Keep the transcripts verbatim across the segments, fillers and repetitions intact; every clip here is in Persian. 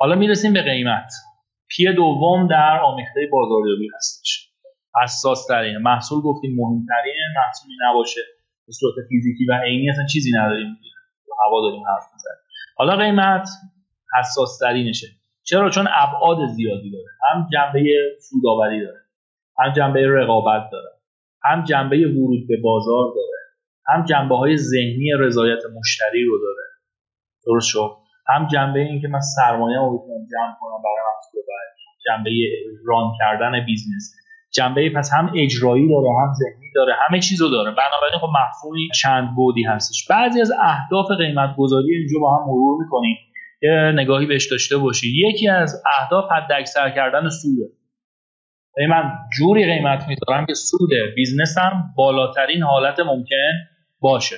حالا میرسیم به قیمت. پی دوم در آمیخته بازاریابی هستش. حساس ترینه. محصول گفتیم مهمترینه، محصولی نباشه به صورت فیزیکی و عینی اصلا چیزی نداریم، هوا داریم حرف میزنیم. حالا قیمت حساس ترینشه. چرا؟ چون ابعاد زیادی داره. هم جنبه سودآوری داره، هم جنبه رقابت داره، هم جنبه ورود به بازار داره، هم جنبه‌های ذهنی رضایت مشتری رو داره. درست شد؟ هم جنبه این که من سرمایه‌مو بتونم جمع کنم برای محصول بعد، جنبه ران کردن بیزنس، جنبه پس هم اجرایی داره، هم ذهنی داره، همه چیزو داره. بنابراین خب مفهومی چند بعدی هستش. بعضی از اهداف قیمت گذاری اینجا با هم مرور می‌کنیم، یه نگاهی بهش داشته باشید. یکی از اهداف حداکثر کردن سوده. من جوری قیمت می‌ذارم که سود بیزنسم بالاترین حالت ممکن باشه.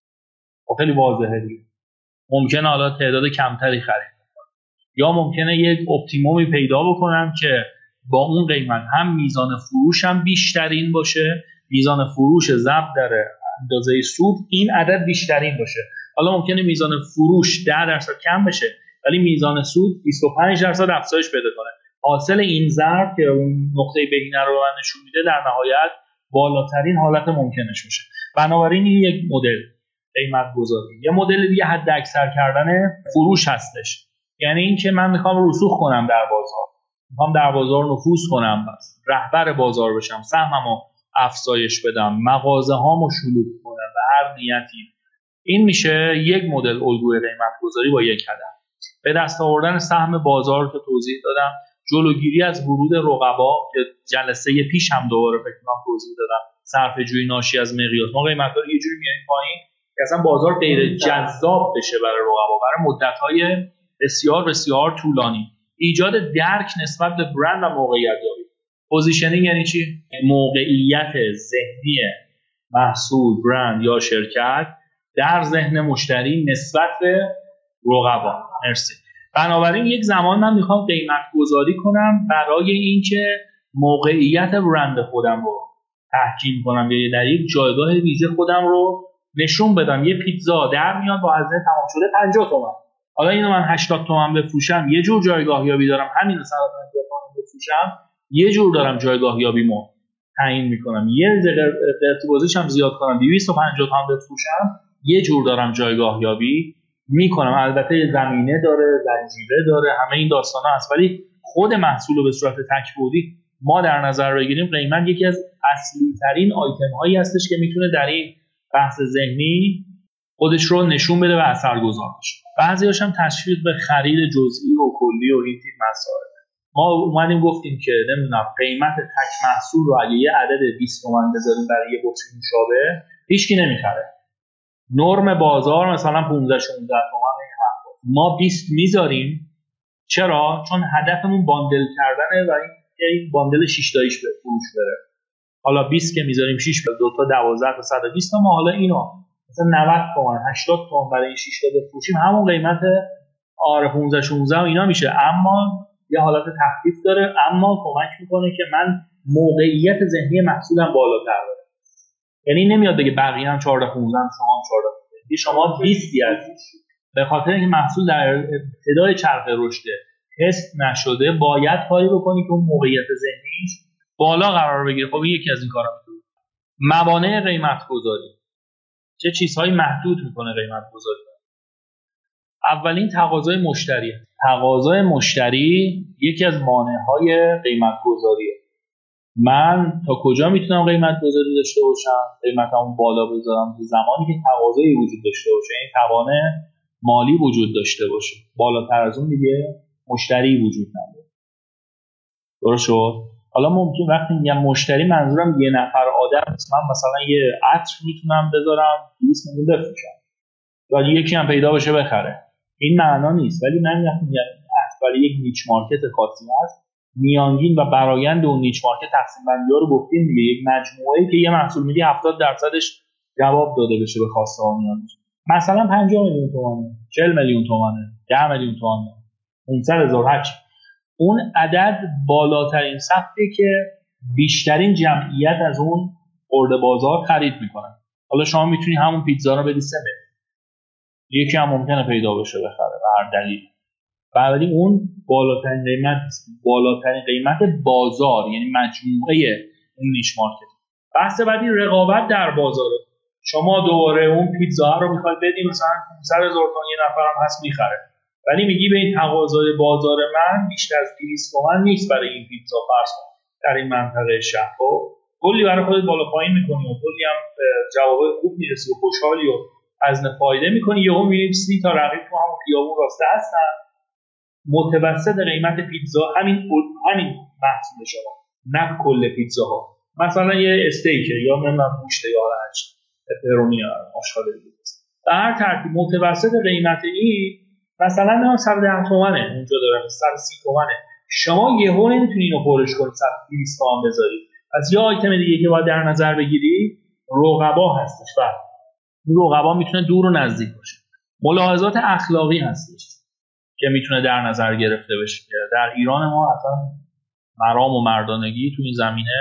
خیلی واضحه دیگه. ممکنه حالا تعداد کمتری خرید کنم، یا ممکنه یک اپتیمومی پیدا بکنم که با اون قیمت هم میزان فروشم بیشترین باشه، میزان فروش ضرب در اندازه سود این عدد بیشترین باشه. حالا ممکنه میزان فروش ده درصد کم بشه ولی میزان سود بیست و پنج درصد افزایش پیدا کنه. حاصل این ضرب که اون نقطه بینه رو من نشون میده در نهایت بالاترین حالت ممکنش میشه. بنابراین این یک مدل قیمت گذاری. یه مدل دیگه حد اکثر کردن فروش هستش. یعنی این که من میخوام رسوخ کنم در بازار، میخوام در بازار نفوذ کنم، بس رهبر بازار بشم، سهممو افزایش بدم، مغازه هامو شلوغ کنم به هر نیتی. این میشه یک مدل الگوی قیمت گذاری با یک هدف: به دست آوردن سهم بازار که توضیح دادم، جلوگیری از ورود رقبا که جلسه پیش هم دوباره فکر کنم توضیح دادم، صرفه‌جویی ناشی از مقیاس. ما قیمتا رو یه جوری میاریم پایین که اصلا بازار غیر جذاب بشه برای رقبا برای مدت‌های بسیار بسیار طولانی. ایجاد درک نسبت به برند و موقعیت یابی. پوزیشنینگ یعنی چی؟ موقعیت ذهنی محصول، برند یا شرکت در ذهن مشتری نسبت به رقبا. مرسی. بنابراین یک زمان من میخوام قیمت گذاری کنم برای اینکه موقعیت برند خودم رو تحکیم کنم یا در یک جایگاه ویژه خودم رو نشون بدم. یه پیتزا در میاد با هزینه تمام شده پنجاه تومن. حالا اینو من هشتاد تومن بفروشم یه جور جایگاه یابی دارم، همین رو صد و پنجاه تومن بفروشم یه جور دارم جایگاه یابیمو تعیین میکنم. یه قیمت گذاریشم زیاد کنم دویست و پنجاه تومن بفروشم یه جور دارم جایگاه یابی میکنم. البته زمینه داره، زنجیره داره، همه این داستانا هست، ولی خود محصول رو به صورت تک‌بعدی ما در نظر بگیریم، قیمت یکی از اصلی ترین آیتم هایی هستش که میتونه در این بحث ذهنی خودش رو نشون بده و اثرگذار باشه. بعضی‌هاش هم تشویق به خرید جزئی و کلی و این تیپ مسائل. ما اومدیم گفتیم که نمیدونم قیمت تک محصول رو اگه یه عدد بیست تومن بذاریم برای یه بطری نوشابه هیچکی نمیخره. نرم بازار مثلا پانزده شانزده تومن این حرفا. ما بیست میذاریم. چرا؟ چون هدفمون باندل کردنه و این باندل شش تاییش به فروش بره. حالا بیست که میذاریم شش به دو تا دوازده تا صد و بیست تا، ما حالا اینو مثلا نود تومن هشتاد تومن برای شش تا بفروشیم همون قیمت آره پانزده شانزده و اینا میشه، اما یه حالت تخفیف داره، اما کمک میکنه که من موقعیت ذهنی محصولم بالاتر بره. یعنی نمیاد بگه بقیه هم چهارده پانزده شما هم چهارده پانزده، شما بیست هستید. به خاطر اینکه محصول در ابتدای چرخه رشد تست نشده باید کاری بکنی که اون موقعیت ذهنیش بالا قرار بگیره. خب یکی از این کارا میتونه. موانع قیمت گذاری. چه چیزهایی محدود میکنه قیمت گذاری؟ اولین تقاضای مشتری. تقاضای مشتری یکی از مانع‌های قیمت گذاریه. من تا کجا میتونم قیمت گذاری داشته باشم؟ قیمتمو بالا بذارم زمانی که تقاضایی وجود داشته باشه، این توان مالی وجود داشته باشه. بالاتر از اون دیگه مشتری وجود نداره. درست شد؟ حالا ممکن وقتی میگم مشتری منظورم یه نفر آدم نیست. من مثلا یه عطر میتونم بذارم دویست میلیون بفروشم و یکی هم پیدا بشه بخره. این معنا نیست. ولی من وقتی میگم عطر یک نیچ مارکت خاصی هست، میانگین و برآیند اون نیچ مارکت تقسیم بندی‌ها رو گفتیم دیگه. یک مجموعه‌ای که یه محصول میدی هفتاد درصدش جواب داده بشه به خواسته ها میانش. مثلا پنجاه میلیون تومانه، چهل میلیون تومانه، ده میلیون تومانه، پانصد هزار هرچی. اون عدد بالاترین سقفی که بیشترین جمعیت از اون خرده بازار خرید میکنن. حالا شما میتونی همون پیتزا رو بدی سه میلیون، یکی هم ممکنه پیدا بشه بخره به هر دلیل. ولی اون بالاترین قیمت نیست، بالاترین قیمت بازار، یعنی مجموعه اون نیش مارکت. بحث بعدی رقابت در بازاره. شما دوباره اون پیتزا رو میخواید بدی مثلا پانصد هزار تومان یه نفرم هست میخره، ولی میگی به این تقاضای بازار من بیشتر از دویست تومان نیست برای این پیتزا فرض کن در این منطقه شهر. خب کلی برای خودت بالا پایین میکنی و کلی هم جوابای خوب میرسی و خوشحالی و هزینه فایده میکنی، یهو میبینی سی تا رقیب تو همون خیابون راسته هستن، متوسط قیمت پیتزا همین همین محصول شما، نه کل پیتزاها. مثلا یه استیک یا نمیدونم گوشت یا هر چی پپرونی یا آشغال دیگه به هر ترتیب متوسط قیمت این مثلا نه صد و ده تومنه اونجا داره، صد و سی تومنه. شما یهو نمیتونی اینو پرش کنی صد و بیست تومن بذاری. پس یه آیتم دیگه که باید در نظر بگیری رقبا هستش. و رقبا میتونه دور و نزدیک باشه. ملاحظات اخلاقی هستش که میتونه در نظر گرفته بشه. در ایران ما اصلا مرام و مردانگی تو این زمینه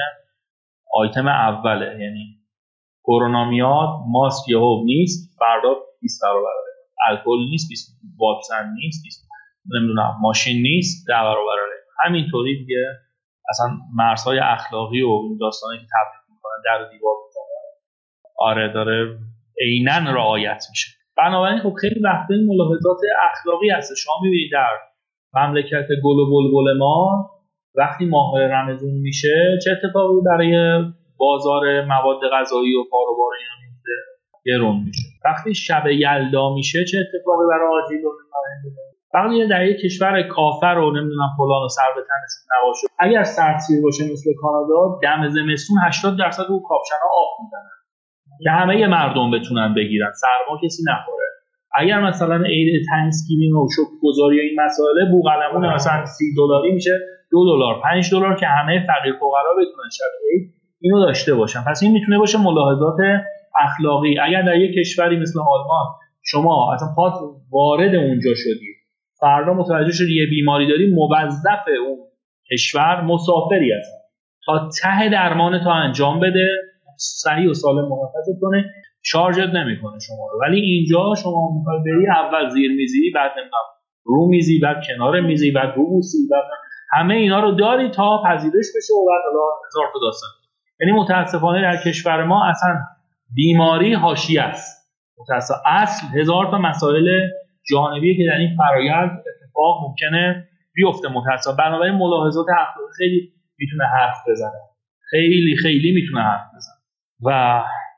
آیتم اوله، یعنی کرونا میاد ماسک یهو نیست، فردا بیست برابره، الکل نیست، بیست واکسن نیست، بیست نمیدونم ماشین نیست، ده برابره. همینطوری دیگه اصلا مرزهای اخلاقی و این داستانی که تبدیل میکنن در دیوار میکنن آره داره عیناً رعایت میشه. بنابراین خب خیلی وقتا این ملاحظات اخلاقی هست. شما میبینید در مملکت گل و بلبل ما وقتی ماه رمضان میشه چه اتفاقی برای بازار مواد غذایی و کاروبار اینا میفته؟ گرون میشه. وقتی شب یلدا میشه چه اتفاقی برای آجیل و میفته؟ وقتی در یک کشور کافر و نمیدونم فلان و سر به تنشون نباشه، اگر سردسیر باشه مثل کانادا، دم زمستون هشتاد درصد اون کاپشنا آب میزنن که همه مردم بتونن بگیرن، سرما کسی نخوره. اگر مثلا عید تانکسگیوینگ و شکرگزاری و این مسائل بوقلمون مثلا سی دلاری میشه دو دلار پنج دلار که همه فقیر فقرا بتونن شب عید اینو داشته باشن. پس این میتونه باشه ملاحظات اخلاقی. اگر در یک کشوری مثل آلمان شما اصلا پات وارد اونجا شدی، فردا متوجه شدی یه بیماری داری، موظف اون کشور مسافری هست تا ته درمان تا انجام بده، صحیح و سالم محافظت کنه، شارژت نمیکنه شما رو. ولی اینجا شما میخوای بری اول زیر میزی، بعد نمیدونم رو میزی، بعد کنار میزی، بعد رو بوسی، بعد همه اینا رو داری تا پذیرش بشه و بعد حالا هزار تا داستان. یعنی متاسفانه در کشور ما اصلا بیماری حاشیه است. متاسفانه اصل هزار تا مسائل جانبیه که در این فرآیند اتفاق ممکنه بیفته متاسفانه. بنابراین ملاحظات اخلاقی خیلی میتونه حرف بزنه. خیلی خیلی میتونه حرف بزنه. و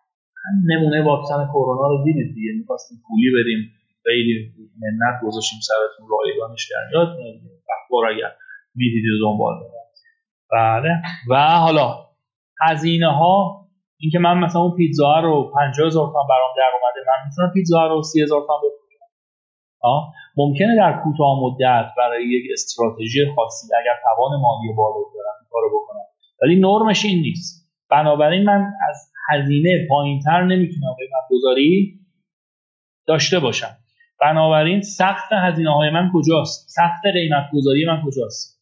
نمونه واکسن کرونا رو دیدید دیگه، می‌خواستیم پولی بدیم، خیلی منت گذاشتیم سرتون رایگانش کردیم. یادتونه دیگه اخبار اگر می‌دیدید دنبال کنید. بله. و حالا هزینه‌ها، این که من مثلا اون پیتزا رو پنجاه هزار تومان برام در اومده، من میتونم پیتزا رو سی هزار تومان بفروشم. ها ممکنه در کوتاه مدت برای یک استراتژی خاصی اگر توان مالی بالا دارم این کارو بکنم، ولی نرمش این نیست. بنابراین من از هزینه پایین‌تر نمیتونم قیمت‌گذاری داشته باشم. بنابراین سقف هزینه‌های من کجاست؟ سقف قیمت‌گذاری من کجاست؟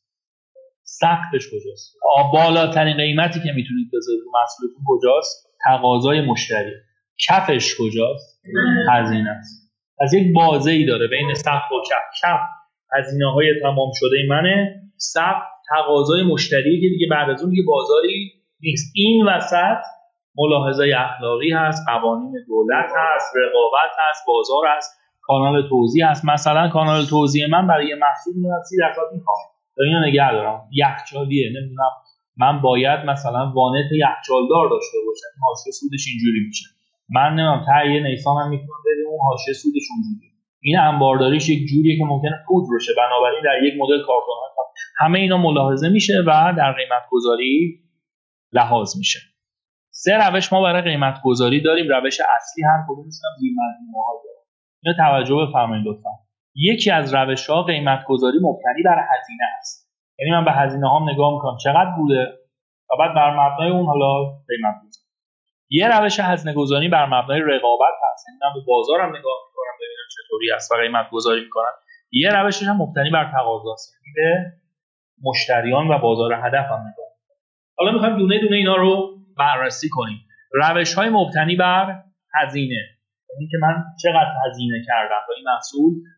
سقفش کجاست؟ بالاترین قیمتی که میتونید بذارید رو محصولتون کجاست؟ تقاضای مشتری. کفش کجاست؟ هزینه است. از یک بازه‌ای داره بین سقف و کف. کف هزینه‌های تمام شده منه، سقف تقاضای مشتری که دیگه بعد از اون دیگه بازاری نیست. این وسط ملاحظه اخلاقی هست، قوانین دولت هست، رقابت هست، بازار هست، کانال توزیع هست. مثلا کانال توزیع من برای یه محصول میاد سی درصد میخوام، اینو نگه دارم. یخچالیه، نمیدونم من باید مثلا وانت یخچالدار داشته باشم، حاشیه سودش اینجوری میشه. من نمیدونم تهیه نیسانم میتونم بده اون حاشیه سودش اونجوریه. این انبارداریش یک جوریه که ممکنه پودر بشه، بنابراین در یک مدل کارتون همه اینا ملاحظه میشه و در قیمت گذاری لحاظ میشه. سه روش ما برای قیمت گذاری داریم. روش اصلی هر کدومش هم زیر مجموعه ها داره. اینو توجه بفرمایید لطفا. یکی از روش‌ها قیمت گذاری مبتنی بر هزینه است. یعنی من به هزینه هام نگاه میکنم چقدر بوده و بعد بر مبنای اون حالا قیمت گذاری. یه روش هزینه گذاری بر مبنای رقابت هست. یعنی من به بازارم نگاه میکنم ببینم چطوری است و قیمت گذاری میکنم. یه روشش هم مبتنی بر تقاضاست. یعنی به مشتریان و بازار هدفم نگاه میکنم. حالا میخوایم دونه دونه اینا رو بررسی کنیم. روش‌های مبتنی بر هزینه، یعنی که من چقدر هزینه کردم با این محصول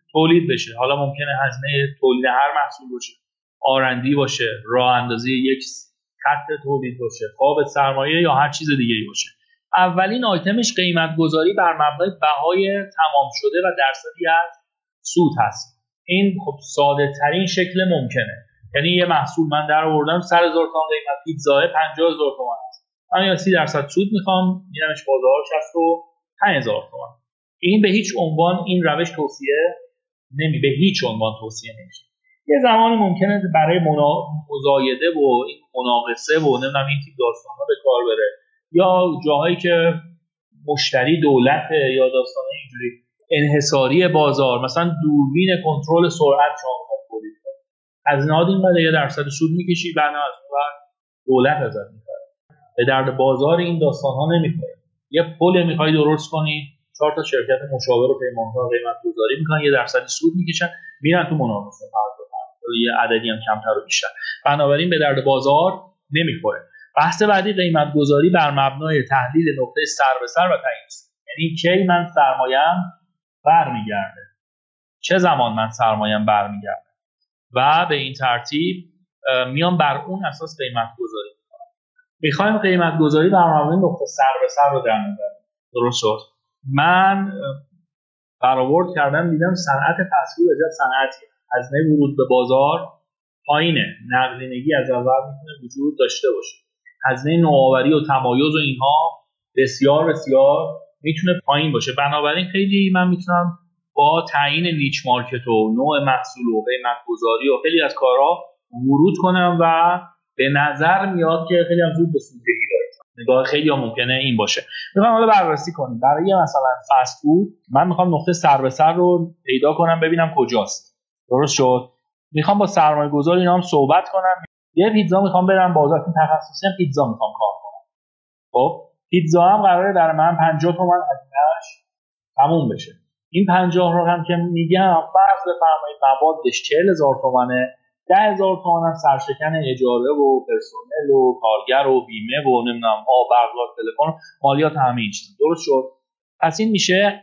تولید بشه. حالا ممکنه هزینه تولید هر محصول باشه، آرندی باشه، راه اندازی یک خط تولید باشه، قابل سرمایه یا هر چیز دیگه‌ای باشه. اولین آیتمش قیمت گذاری بر مبنای بهای تمام شده و درصدی از سود هست. این خب ساده ترین شکل ممکنه. یعنی یه محصول من در آوردم صد هزار تومان قیمت، پیتزا پنجاه هزار تومان است. من یا سی درصد سود میخوام، میرمش بازار شصت و پنج هزار تومان. این به هیچ عنوان این روش توصیه نمی به هیچ عنوان توصیه نمیشه. یه زمانی ممکنه برای منا... مزایده و این مناقصه و نمیدونم این تیپ داستانا به کار بره، یا جاهایی که مشتری دولته یا داستانه اینجوری انحصاری بازار، مثلا دوربین کنترل سرعت شما تولید کنه، از نهاد اینقدر یه درصد سود میکشی، بعدا از اون دولت ازت میخره. به درد بازار این داستان‌ها نمیخوره. یه پل میخوای درست کنی، چهار تا شرکت مشاور و پیمانکار قیمت گذاری میکنن، یه درصد سود میکشن، میرن تو مناقصه فرض یه عددی هم کمتر و بیشتر. بنابراین به درد بازار نمیخوره. بحث بعدی قیمت گذاری بر مبنای تحلیل نقطه سر به سر و تعیین است. یعنی کی من سرمایه‌ام برمیگرده، چه زمان من سرمایه‌ام برمیگرده و به این ترتیب میام بر اون اساس قیمت گذاری میکنم. میخوایم قیمت گذاری بر مبنای نقطه سر به سر رو در نظر. درست شد. من برآورد کردم دیدم صنعت تصویر عجب صنعتی، هزینه ورود به بازار پایینه، نقدینگی از اول میتونه وجود داشته باشه، هزینه نوآوری و تمایز و اینها بسیار بسیار میتونه پایین باشه. بنابراین خیلی من میتونم با تعیین نیچ مارکت و نوع محصول و قیمت گذاری و خیلی از کارها ورود کنم و به نظر میاد که خیلی هم زود به سوددهی داره. نگاه خیلی هم ممکنه این باشه. میخوام حالا بررسی کنیم برای مثلا فست فود، من میخوام نقطه سر به سر رو پیدا کنم ببینم کجاست. درست شد. میخوام با سرمایه گذار اینا هم صحبت کنم. یه پیتزا میخوام برم بازار، تخصصی پیتزا میخوام کار کنم. خب پیتزا هم قراره در من پنجاه تومن هزینه‌اش تموم بشه. این پنجاه رو هم که میگم فرض بفرمایید موادش چهل هزار تومنه، ده هزار تومن هم سرشکن اجاره و پرسنل و کارگر و بیمه و نمیدونم آب برق تلفن مالیات همه این چیزا. درست شد. پس این میشه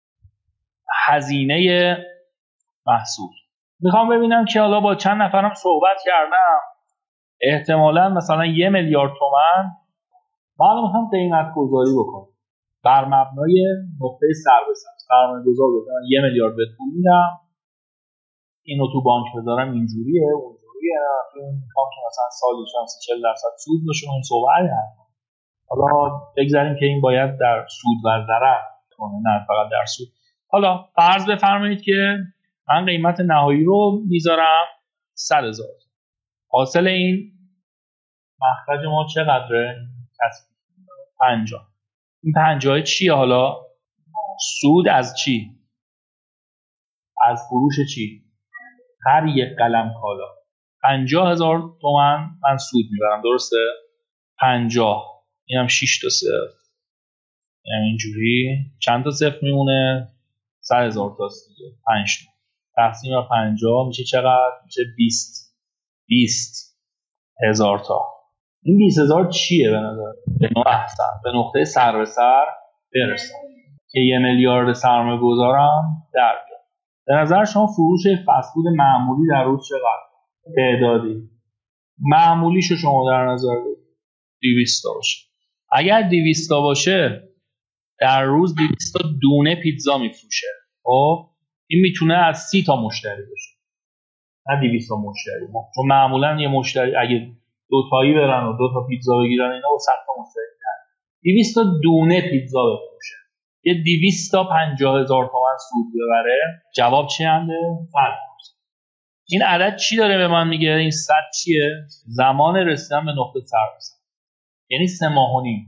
هزینه محصول. میخوام ببینم که حالا با چند نفرم صحبت کردم، احتمالاً مثلا یه میلیارد تومان من میخوام قیمت گذاری بکنم بر مبنای نقطه سر به سر. سرمایه گذار بکنم یه میلیارد بهت پول میدم، اینو تو بانک بذارم اینجوریه اونجوریه، میخوام که مثلا سالی شانسی چهل درصد سود باشه. این صحبت هست. حالا بگذاریم که این باید در سود و ضرر کنه، نه فقط در سود. حالا فرض بفرمایید که من قیمت نهایی رو میذارم صد هزار. حاصل این مخرج ما چقدره؟ پنجاه. این پنجاه چیه حالا؟ سود از چی؟ از فروش چی؟ هر یک قلم کالا پنجاه هزار تومن من سود میبرم. درسته؟ پنجاه اینم شش تا صفر، یعنی اینجوری چند تا صفر میمونه؟ صد هزار تاست دیگه. پنج تا تقسیم بر پنجاه میشه چقدر؟ میشه بیست. بیست هزار تا. این بیست هزار چیه به نظر؟ به نوع احسن به نقطه سر به سر برسم که یه میلیارد سرمایه گذارم در بیاد. به نظر شما فروش فست فود معمولی در روز چقدر؟ تعدادی معمولیشو شما در نظر بگیرید دویست تا باشه. اگر دویست تا باشه در روز دویست تا دونه پیتزا میفروشه. خب این میتونه از سی تا مشتری باشه، نه دویست تا مشتری. چون معمولا یه مشتری اگه دو تایی برن و دو تا پیتزا بگیرن اینا با صد تا مشتری میاد. دویست تا دونه پیتزا بفروشه، یه دویست تا پنجاه هزار تومان سود ببره. جواب چی انده؟ فرق. این عدد چی داره به من میگه؟ این صد چیه؟ زمان رسیدن به نقطه سر برسن، یعنی سه ماه و نیم.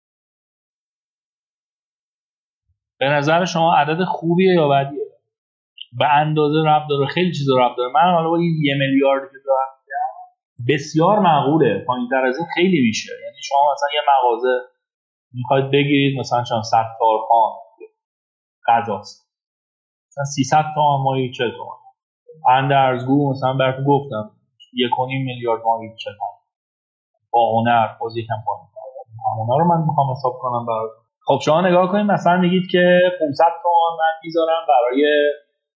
به نظر شما عدد خوبیه یا بدیه؟ به اندازه ربط داره، خیلی چیزا ربط داره. من حالا با این یه میلیارد که دارم بسیار معقوله، پایین‌تر از این خیلی میشه. یعنی شما مثلا یه مغازه میخواید بگیرید مثلا چند صد کارخان غذاست، مثلا سیصد تومان ماهی چهل تومان. اندرزگو مثلا براتون گفتم یک و نیم میلیارد ماهی چهل تومان. با هنر باز یکم پایین. هنر رو من میخوام حساب کنم براتون. خب شما نگاه کنید مثلا میگید که پانصد تومان من میذارم برای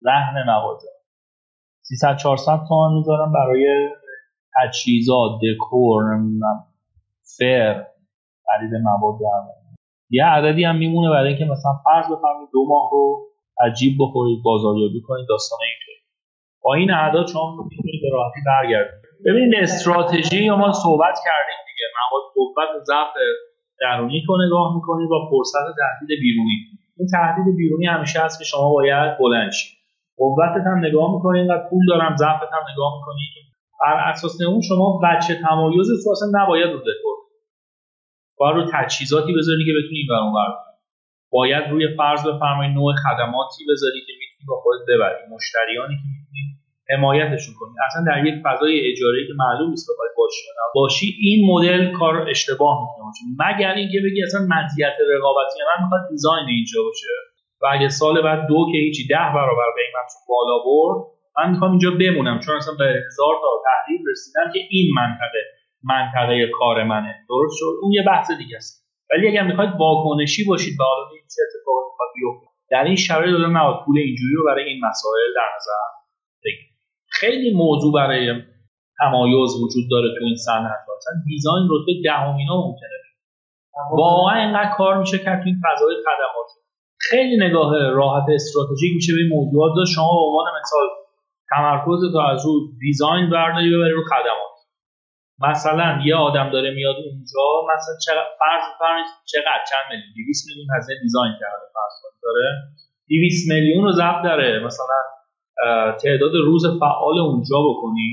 رهن مغازه. سیصد چهارصد تومان میذارم برای تجهیزات، دکور، نمیدونم فر، خرید مواد درمانی. یه عددی هم میمونه برای اینکه مثلا فرض بفرمایید دو ماه رو عجیب بخورید، بازاریابی کنید، داستان اینطوری. با این اعداد شما میتونید به راحتی برگردید. ببینید استراتژی ما صحبت کردیم دیگه، مواد قوت و ضعف درونی رو نگاه میکنید با فرصت تهدید بیرونی. این تهدید بیرونی همیشه هست که شما باید بلند شید. قوتت هم نگاه میکنید، اینقدر پول دارم، ضعفت هم نگاه میکنید. بر اساس اون شما بچه تمایز تو اصلا نباید رو دکور. باید رو تجهیزاتی بذاری که بتونی این ور اون ور. باید روی فرض بفرمایید نوع خدماتی بذاری که میتونی با خودت ببری، مشتریانی که میتونی حمایتشون کنی. اصلا در یک فضای اجاره‌ای که معلوم نیست بخوای باشی یا نباشی، این مدل کار اشتباه میکنه. مگر اینکه بگی اصلا مزیت رقابتی من میخواد دیزاین اینجا باشه و اگه سال بعد دو که هیچی ده برابر قیمت بالا برد، من میخوام اینجا بمونم چون اصلا به هزار تا تحلیل رسیدم که این منطقه منطقه کار منه. درست شد؟ اون یه بحث دیگه است. ولی اگر میخواید واکنشی باشید به حالا این چه اتفاقی میخواد بیفته، در این شرایط دادن نباید پول اینجوری رو برای این مسائل در نظر بگیرید. خیلی موضوع برای تمایز وجود داره تو این صنعت. مثلا دیزاین رتبه دهمینا ممکنه. واقعا اینقدر کار میشه کرد تو این فضای خدمات. خیلی نگاه راحت استراتژیک میشه به این موضوعات داشت. شما به عنوان مثال تمرکز تو از رو دیزاین برداری ببری رو خدمات. مثلا یه آدم داره میاد اونجا، مثلا چقدر فرض کنید چقدر چند میلیون دویست میلیون هزینه دیزاین کرده، فرض کنید داره دویست میلیون رو ضبط داره، مثلا تعداد روز فعال اونجا بکنی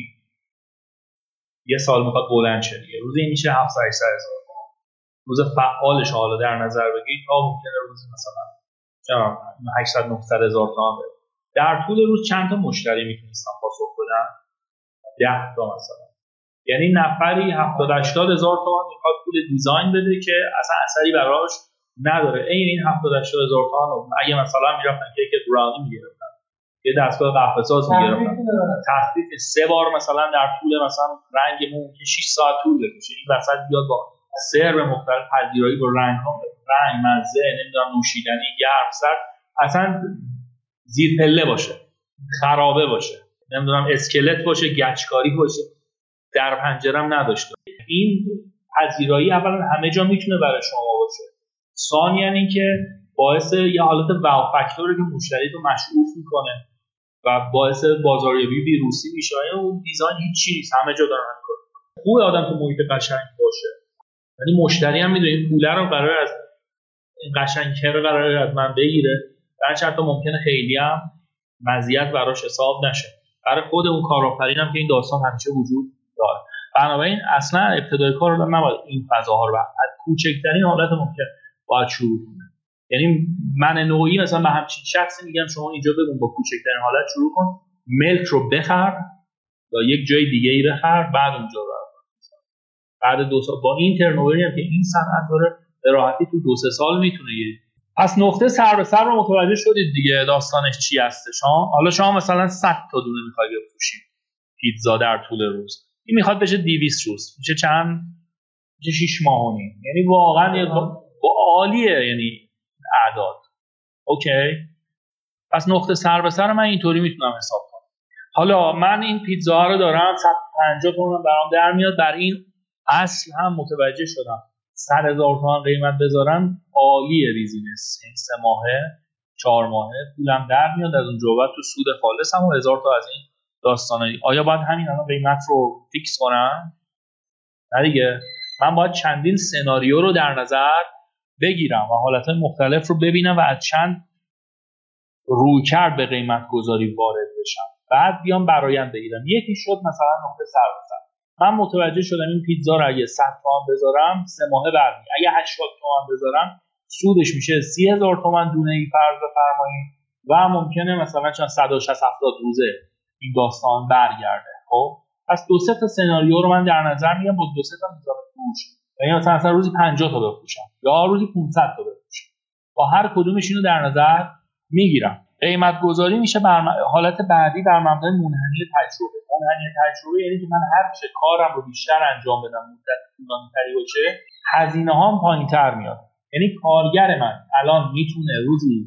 یه سال میخواد بلند شه دیگه، روزی میشه هفتصد هشتصد هزار تومان. روز فعالش حالا در نظر بگیرید تا ممکنه روزی مثلا هشتصد نهصد هزار تومان بده. در طول روز چند تا مشتری میتونستن پاسخ بدن؟ ده تا مثلا. یعنی نفری هفتاد هشتاد هزار تومان میخواد پول دیزاین بده که اصلا اثری براش نداره. این این هفتاد هشتاد هزار تومان رو اگه مثلا میرفتن کیک براونی میگرفتن، یه دستگاه قهوه ساز میگرفتن، تخفیف سه بار مثلا در طول مثلا رنگ ممکن شش ساعت طول بکشه، این وسط بیاد با سرو مختلف پذیرایی با رنگ ها، رنگ، مزه، نمیدونم نوشیدنی، گرم، سرد، اصلا زیر پله باشه، خرابه باشه، نمیدونم اسکلت باشه، گچکاری باشه، در پنجرم نداشته. این پذیرایی اولا همه جا میتونه برای شما باشه. ثانیاً اینکه باعث یه حالت واو فاکتوری که مشتری رو مشغول میکنه و باعث بازاریابی ویروسی میشه. اون دیزاین هیچ چیز همه جا دارن میکنه. خوب آدم تو محیط قشنگ باشه. یعنی مشتری هم میدونه این پوله رو قرار از این قشنگی رو قرار از من بگیره. در چند تا ممکنه خیلی هم مزیت براش حساب نشه. برای خود اون کارآفرین هم که این داستان همیشه وجود داره. بنابراین اصلا ابتدای کار رو نباید این فضاها رو از کوچکترین حالت ممکن باید شروع کنه. یعنی من نوعی مثلا به همچین شخصی میگم شما اینجا بگون با کوچکترین حالت شروع کن، ملک رو بخر یا یک جای دیگه ای بخر، بعد اونجا رو بعد دو سال با این ترنووری هم که این صنعت داره به راحتی تو دو سه سال میتونه گیرید. پس نقطه سر به سر رو متوجه شدید دیگه داستانش چی هستش ها. حالا شما مثلا صد تا دونه میخواید بفروشید پیتزا در طول روز، این میخواد بشه دویست روز، میشه چند؟ میشه شش ماه و نیم. یعنی واقعا با, با عالیه یعنی اعداد. اوکی، پس نقطه سر به سر من اینطوری میتونم حساب کنم. حالا من این پیتزا رو دارم صد و پنجاه تومن برام در میاد، بر این اصل هم متوجه شدم صد هزار تومان قیمت بذارم عالیه بیزینس، این سه ماهه چهار ماهه پولم در میاد، از اونجا بعد تو سود خالصم و هزار تا از این داستانایی. آیا باید همین الان قیمت رو فیکس کنم؟ نه دیگه، من باید چندین سناریو رو در نظر بگیرم و حالتهای مختلف رو ببینم و از چند رویکرد به قیمت گذاری وارد بشم، بعد بیام برآیند بگیرم. یکی شد مثلا نقطه سر به سر. من متوجه شدم این پیتزا رو اگه صد تومان بذارم سه ماهه برمیاد، اگه هشتاد تومان بذارم سودش میشه سی هزار تومان دونه ای فرض بفرمایید و ممکنه مثلا چند صد و شصت هفتاد روزه این داستان برگرده. خب پس دو سه تا سناریو رو من در نظر میگیرم با دو سه تا میزان فروش، یعنی مثلا مثلا روزی پنجاه تا بفروشم یا روزی پانصد تا بفروشم، با هر کدومش اینو در نظر میگیرم. قیمت گذاری میشه بر حالت بعدی بر مبنای منحنی تجربه. منحنی تجربه یعنی که من هر چه کارم رو بیشتر انجام بدم، مدت طولانی‌تری باشه، هزینه‌هام پایین‌تر میاد. یعنی کارگر من الان میتونه روزی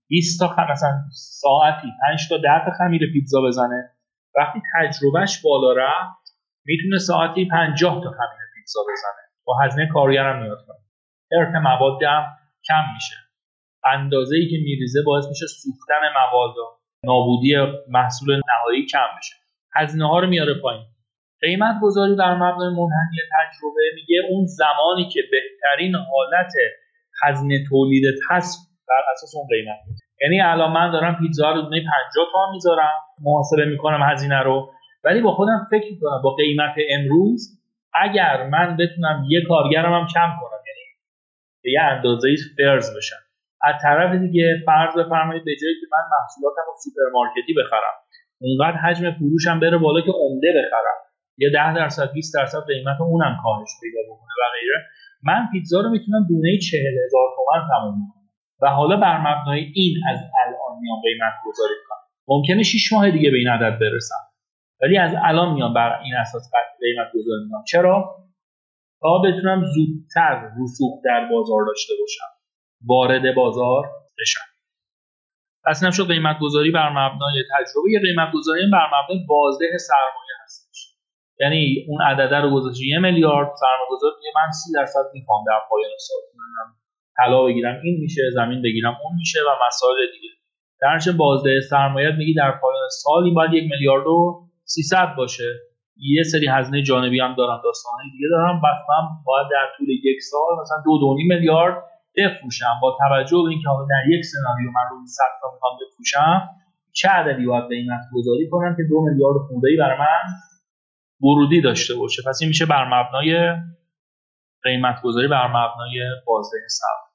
بیست تا خ... مثلا ساعتی پنج تا ده تا خمیر پیتزا بزنه. وقتی تجربهش بالا رفت میتونه ساعتی پنجاه تا خمیر پیتزا بزنه و هزینه کارگرم میاد کنه. ارتع مواد هم کم میشه. اندازه‌ای که میریزه باعث میشه سوختن مواد و نابودی محصول نهایی کم بشه. هزینه ها رو میاره پایین. قیمت گذاری بر مبنای منحنی تجربه میگه اون زمانی که بهترین حالت هزینه تولیدت هست بر اساس اون قیمت. یعنی الان من دارم پیتزا رو دونه پنجاه تومان میذارم، محاسبه میکنم هزینه رو، ولی با خودم فکر میکنم با قیمت امروز اگر من بتونم یه کارگرم هم کم کنم، یعنی به یه اندازه‌ای فرض بشم. از طرف دیگه فرض بفرمایید به جایی که من محصولاتم رو سوپرمارکتی بخرم، اونقدر حجم فروشم بره بالا که عمده بخرم، یا ده درصد بیست درصد قیمت اونم کاهش پیدا بکنه و غیره، من پیتزا رو میتونم دونه چهل هزار تومان تموم کنم و حالا بر مبنای این از الان میام قیمت گذاری کنم. ممکنه شش ماه دیگه به این عدد برسم، ولی از الان میام بر این اساس قیمت گذاری میکنم. چرا؟ تا بتونم زودتر رسوخ در بازار داشته باشم، وارد بازار بشم. پس نمیشه قیمت گذاری بر مبنای تجربه. یه قیمت گذاری بر مبنای بازده سرمایه هستش. یعنی اون عدد رو گذاشته یه میلیارد، سرمایه‌گذار میگه من سی درصد میخوام در پایان سال کنم، طلا بگیرم این میشه، زمین بگیرم اون میشه و مسائل دیگه. در نتیجه بازده سرمایه میگی در پایان سال این باید یک میلیارد و سیصد باشه. یه سری هزینه جانبی هم دارم، داستانای دیگه دارم، پس من باید در طول یک سال مثلا دو دو میلیارد بفروشم. با توجه به اینکه حالا در یک سناریو من روزی صد تا میخوام بفروشم، چه عددی باید قیمت گذاری کنم که دو میلیارد خونده‌ای برای من ورودی داشته باشه. پس این میشه بر مبنای قیمت گذاری بر مبنای بازده سرمایه.